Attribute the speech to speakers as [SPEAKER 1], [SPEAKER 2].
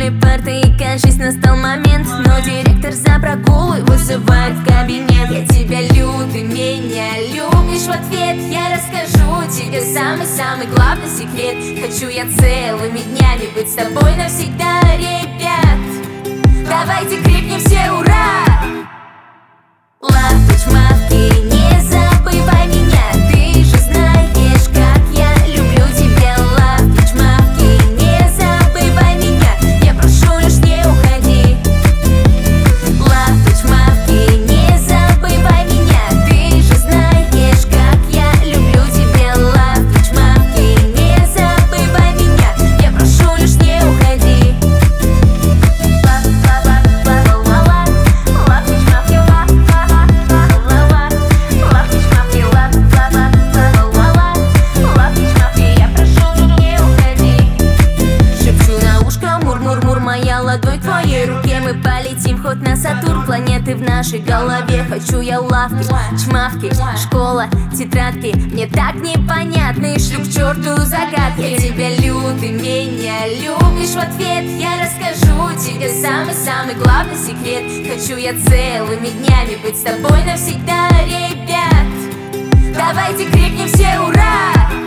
[SPEAKER 1] школьной парты и кажись, настал момент. Но директор за прогулы вызывает в кабинет. Я тебя люблю, ты меня любишь в ответ. Я расскажу тебе самый-самый главный секрет. Хочу я целыми днями быть с тобой навсегда, ребят. Давайте крикнем все ура! Лавки-чмавки, не забывай меня. Ты же знаешь, как я люблю тебя. Лавки-чмавки, не забывай меня. Я прошу лишь не уходи. Лавки-чмавки, не забывай меня. Ты же знаешь, как я люблю тебя. Лавки-чмавки, не забывай меня. Я прошу лишь не уходи. Моя ладонь в твоей руке, мы полетим хоть на Сатурн. Планеты в нашей голове. Хочу я лавки, чмавки, школа, тетрадки. Мне так непонятно и шлю к черту загадки. Я тебя люблю, ты меня любишь в ответ. Я расскажу тебе самый-самый главный секрет. Хочу я целыми днями быть с тобой навсегда, ребят. Давайте крикнем все ура!